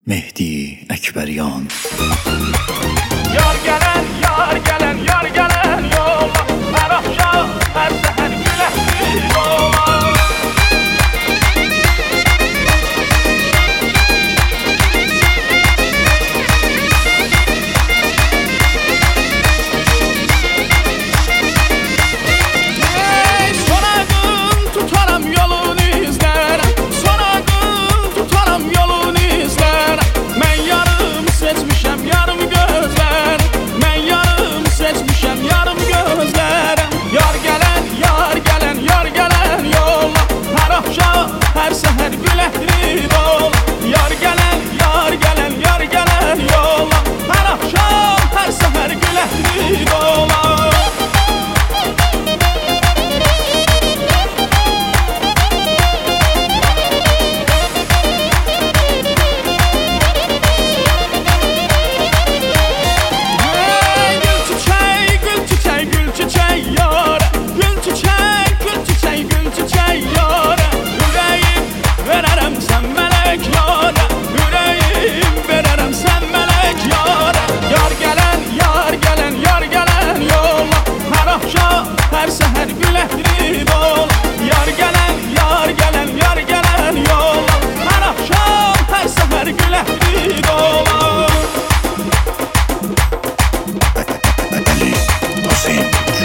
Mehdi Əkbəryan. Yar gelen, yar gelen, yar gelen yola, her akşam, her seher güleştir yola. Her seher güleştir yola. Yar gelen, yar gelen, yar gelen yola. Her akşam, her seher güleştir yola. Her seher güleştir yola. Yar gelen, yar gelen, yar gelen yola. Her akşam, her seher güleştir yola. Ali Hüseyin.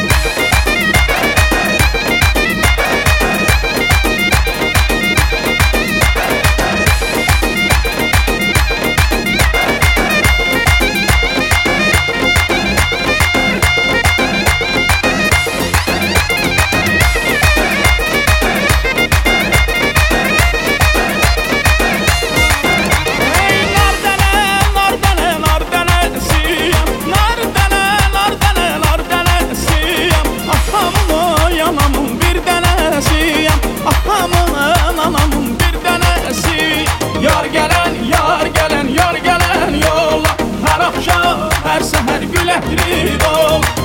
Yar gelen, yar gelen, yar gelen yola. Her akşam, her seher güleştir yola.